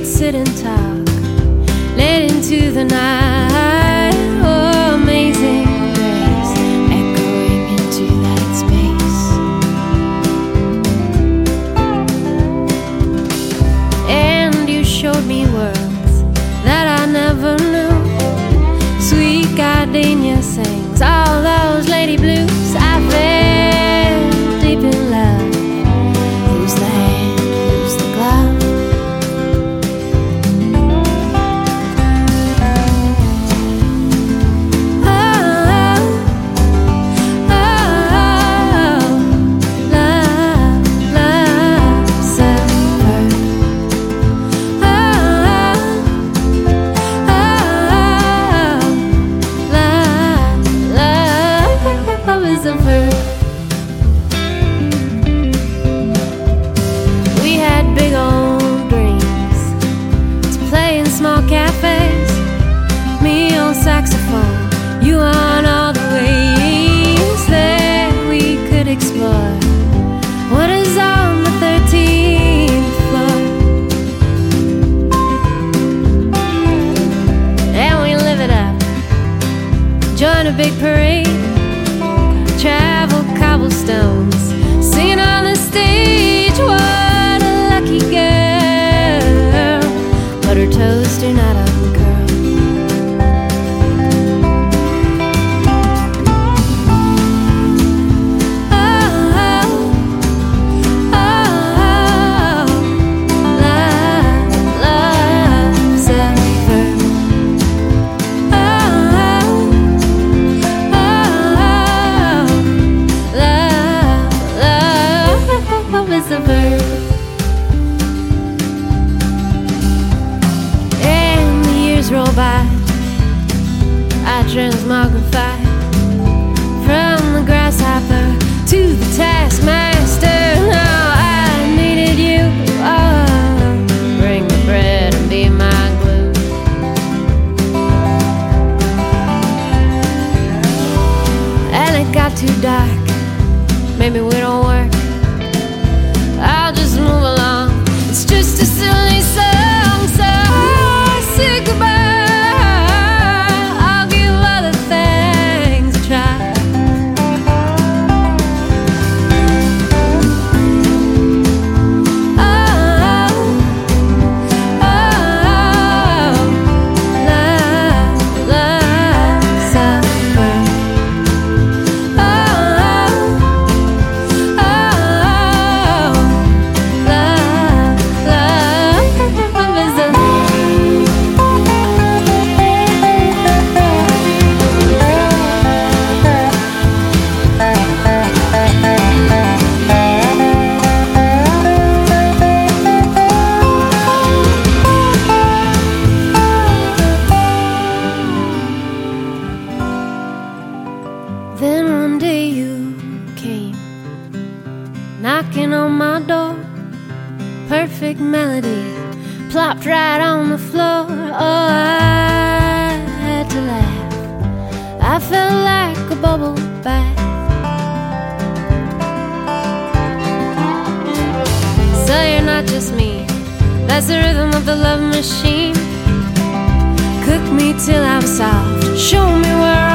would sit and talk late into the night. Oh, amazing grace, echoing into that space. And you showed me worlds that I never knew. Sweet gardenia sings all those lady blues. I fell deep in love. Who's the hand? Who's the glove? We had big old dreams to play in small cafes, me on saxophone, you on all the waves. There we could explore what is on the 13th floor, and we live it up, join a big parade, travel cobblestones, singing on the stage. What a lucky girl, but her toes do not uncurl. Oh, oh, oh, love's a verb. Is a verb. And the years roll by, I transmogrify from the grasshopper to the taskmaster. Now I needed you, oh, bring the bread and be my glue. And it got too dark, maybe we don't work, I'll just move along. It's just a silly song, so I say goodbye. I'll give other things a try. Oh, oh, love's a verb. Then one day you came knocking on my door, perfect melody plopped right on the floor. Oh, I had to laugh, I felt like a bubble bath. So you're not just me, that's the rhythm of the love machine. Cook me till I'm soft, show me where